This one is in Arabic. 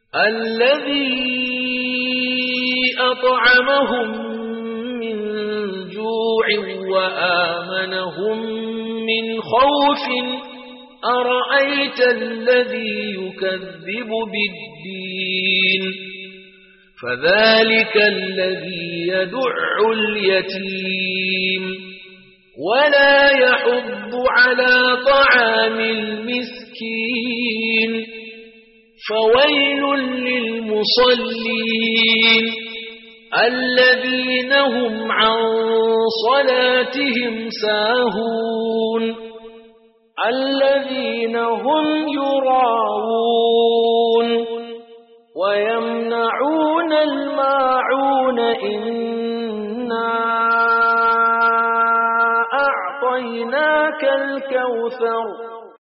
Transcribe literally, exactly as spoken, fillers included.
الذي أطعمهم من جوع وآمنهم من خوف أرأيت الذي يكذب بالدين فذلك الذي يدع اليتيم ولا يحض على طعام المسكين فويل للمصلين الذين هم عن صلاتهم ساهون الذين هم يراءون ويمنعون الماعون إنا أعطيناك الكوثر